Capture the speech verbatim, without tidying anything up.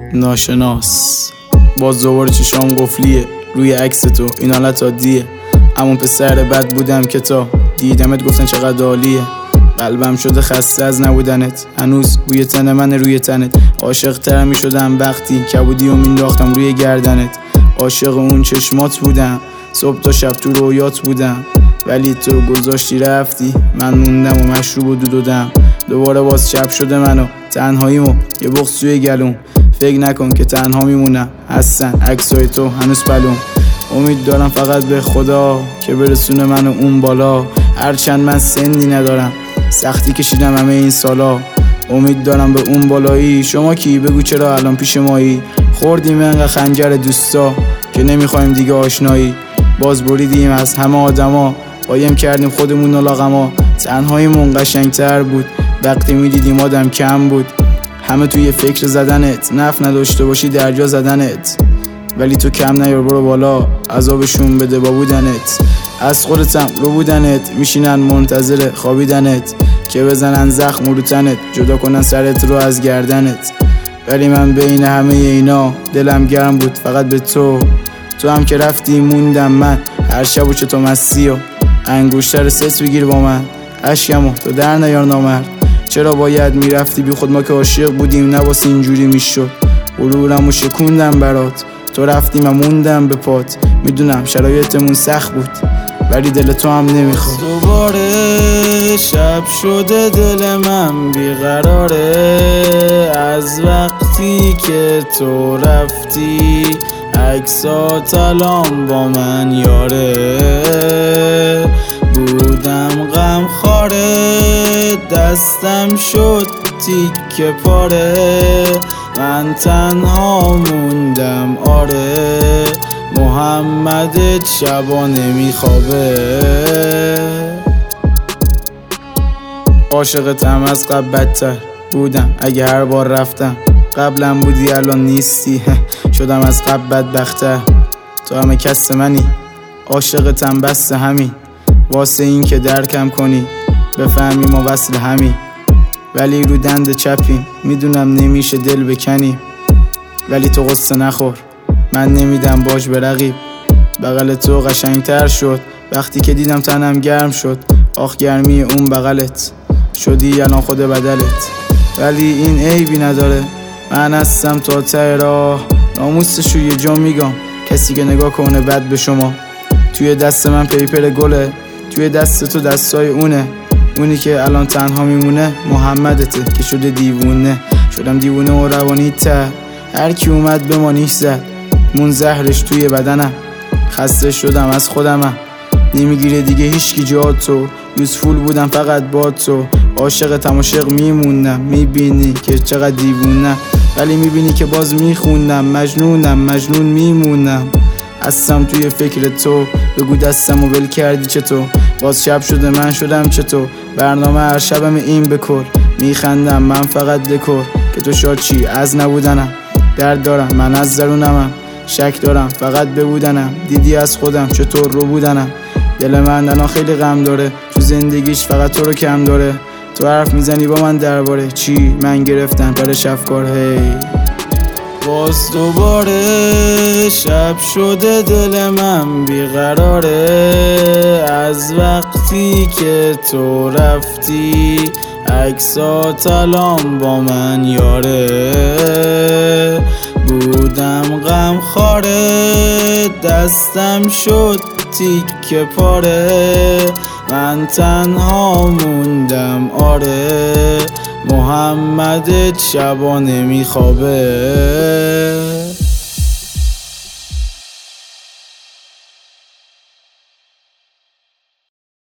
ناشناس باز دوباره چشام قفلیه روی عکس تو، این حالت عادیه. همون پسر بد بودم که تا دیدمت گفتن چقدر عالیه. قلبم شده خسته از نبودنت، هنوز بوی تن من روی تنت. عاشق تر می شدم وقتی کبودی و مینداختم روی گردنت. عاشق اون چشمات بودم، صبح تا شب تو رویات بودم. ولی تو گذاشتی رفتی، من موندم و مشروب و دود و دم. دوباره باز شب شده منو تنهاییمو یه بغض توی گلوم. فکر نکن که تنها میمونم، هستن عکسای تو هنوز پلوم. امید دارم فقط به خدا که برسونه منو اون بالا. هرچند من سنی ندارم، سختی کشیدم همه این سالا. امید دارم به اون بالایی. شما کی؟ بگو چرا الان پیش مایی؟ خوردیم انقدر خنجر دوستا که نمیخوایم دیگه آشنایی. باز بریدیم از همه آدما، قایم کردیم خودمون و لاغما. تنهاییمون قشنگتر بود وقتی میدیدیم آدم کم بود. همه توی فکر زدنت، نفع نداشته باشی درجا زدنت. ولی تو کم نیار، برو بالا عذابشون بده با بودنت. از خودتم رو بودنت، میشینن منتظر خوابیدنت که بزنن زخم رو تنت، جدا کنن سرت رو از گردنت. ولی من بین همه اینا دلم گرم بود فقط به تو. تو هم که رفتی موندم من، هر شب و چه تو مستی و انگوشتر ست بگیر با من. عشقمو تو در نیار نامرد، چرا باید میرفتی بی خود؟ ما که عاشق بودیم نباس اینجوری میشد. غرورمو شکوندم برات، تو رفتی من موندم به پات. میدونم شرایطمون سخت بود ولی دل تو هم نمیخواد. دوباره شب شده دل من بیقراره از وقتی که تو رفتی. عکسات الان با من یاره، بودم غم خاره دستم شد تیکه پاره. من تنها موندم آره، محمدت شبا نمیخوابه. عاشقتم از قبل بدتر بودم، اگه هر بار رفتم قبلم بودی الان نیستی. شدم از قبل بدبختر، تو همه کس منی. عاشقتم بس همین، واسه این که درکم کنی بفهمی ما وصل همین. ولی رو دند چپیم، میدونم نمیشه دل بکنی. ولی تو قصه نخور، من نمیدم باج به رقیب. بغل تو قشنگتر شد وقتی که دیدم تنم گرم شد. آخ گرمی اون بغلت، شدی الان خود بدلت. ولی این عیبی نداره، من هستم تا ته راه. ناموسشو یه جا میگم، کسی که نگاه کنه بد به شما. توی دست من پیپر گله، توی دست تو دستای اونه. اونی که الان تنها میمونه محمدته که شده دیوونه. شدم دیوونه و روانی ته، هر کی اومد به ما نیش زد. مون زهرش توی بدنم، خسته شدم از خودمم. نمیگیره دیگه هیچکی جات تو، یوزفول بودم فقط با تو. عاشق تماشق میمونم، میبینی که چقدر دیوونم. ولی میبینی که باز میخونم، مجنونم مجنون میمونم. هستم توی فکر تو، بگو دستم و ول کردی چطور؟ باز شب شده من شدم چطور؟ برنامه هر شبم این بکر. میخندم من فقط دکور که تو شاد چی از نبودنم. درد دارم من از درونمم، شک دارم فقط ببودنم. دیدی از خودم چطور رو بودنم. دل من الان خیلی غم داره، تو زندگیش فقط تو رو کم داره. تو حرف میزنی با من درباره چی؟ من گرفتم پر شفکار. هی باز دوباره شب شده دل من بیقراره از وقتی که تو رفتی. عکسات الان با من یاره، بودم غم خاره دستم شد تیکه پاره. من تنها موندم آره، محمدت شبا نمیخوابه.